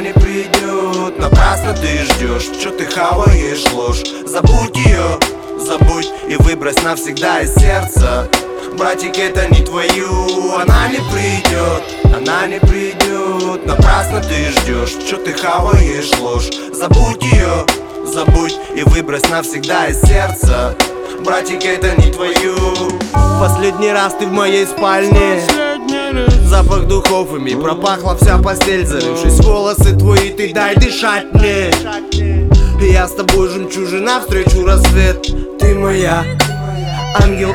она не придет. Напрасно ты ждешь, что ты хаваешь ложь. Забудь ее, забудь и выбрось навсегда из сердца. Братик, это не твою, она не придет, она не придет. Напрасно ты ждешь, что ты хаваешь ложь. Забудь ее, забудь и выбрось навсегда из сердца. Братик, это не твою. Последний раз ты в моей спальне, запах духов ими пропахла вся постель. Залившись волосы твои, ты дай дышать мне. Я с тобой жемчужина, встречу рассвет. Ты моя ангел,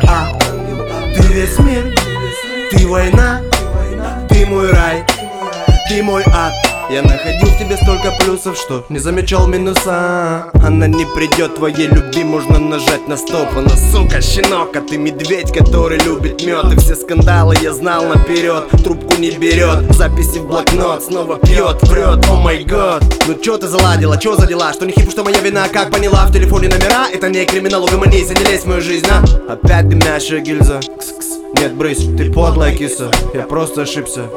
ты весь мир, ты война, ты мой рай, ты мой ад. Я находил в тебе столько плюсов, что не замечал минуса. Она не придет, твоей любви можно нажать на стоп. Она сука, щенок, а ты медведь, который любит мед. И все скандалы я знал наперед, трубку не берет, записи в блокнот, снова пьет, врет, о май год. Ну чё ты заладила, чё за дела? Что не хип, что моя вина, как поняла? В телефоне номера, это не криминал, угомонись, не лезь в мою жизнь, а? Опять дымящая гильза, кс-кс. Нет, брысь, ты подлая киса, я просто ошибся.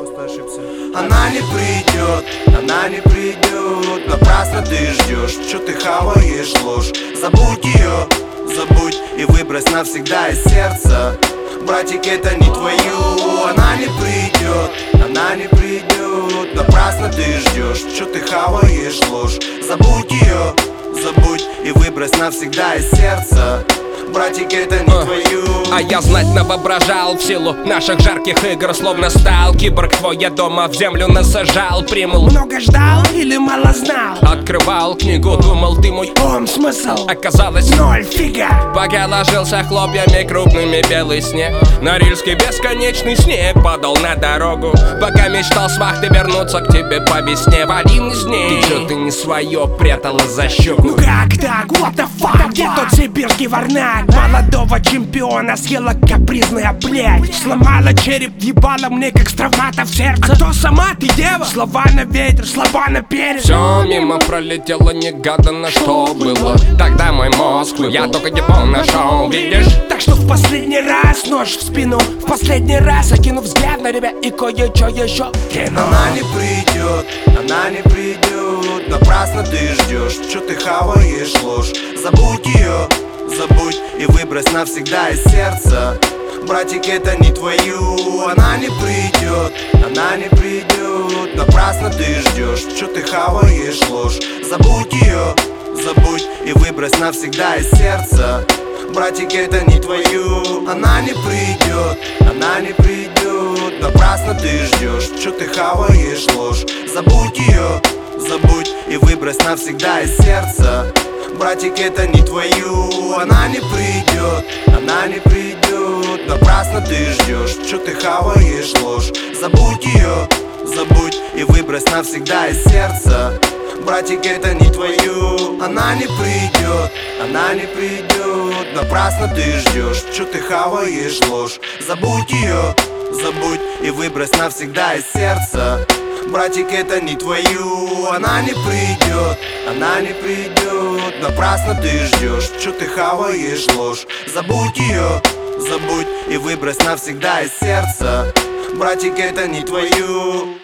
Она не придет, она не придет. Напрасно ты ждешь, что ты хаваешь ложь. Забудь ее, забудь и выбрось навсегда из сердца. Братик, это не твою, она не придет, она не придет. Напрасно ты ждешь, что ты хаваешь ложь. Забудь ее, забудь и выбрось навсегда из сердца. Братик, это не твою. А я знать навоображал в силу наших жарких игр. Словно стал киборг твой, я дома в землю насажал. Примул, много ждал или мало знал? открывал книгу, думал ты мой Смысл оказалось ноль, фига. Пока ложился хлопьями крупными белый снег, Норильский бесконечный снег падал на дорогу. Пока мечтал с вахты вернуться к тебе по весне в один из дней. Ты чё ты не свое прятала за щеку? Ну как так, what the fuck? Где тот сибирский варнак? Молодого чемпиона съела капризная блядь. Сломала череп, ебала мне как с травмата в сердце. А кто сама ты, дева? Слова на ветер, слова на перед. Все мимо пролетело негаданно, что было. Тогда мой мозг, я только его нашел, видишь? Так что в последний раз нож в спину, в последний раз окинув взгляд на ребят и кое-что еще кину. Она не придет, она не придет. Напрасно ты ждешь, что ты хаваешь ложь. Забудь ее, забудь и выбрось навсегда из сердца. Братик, это не твою, она не придет, она не придет. Напрасно ты ждешь, что ты хаваешь ложь. Забудь ее, забудь и выбрось навсегда из сердца. Братик, это не твою, она не придет, она не придет. Напрасно ты ждешь, что ты хаваешь ложь. Забудь ее, забудь и выбрось навсегда из сердца. Братик, это не твою, она не придет, она не придет. Напрасно ты ждешь, что ты хаваешь ложь. Забудь ее, забудь и выбрось навсегда из сердца. Братик, это не твою, она не придет, она не придет. Напрасно ты ждешь, что ты хаваешь ложь. Забудь ее, забудь и выбрось навсегда из сердца. Братик, это не твою, она не придет, она не придет. Напрасно ты ждешь, что ты хаваешь ложь. Забудь ее, забудь и выбрось навсегда из сердца. Братик, это не твою.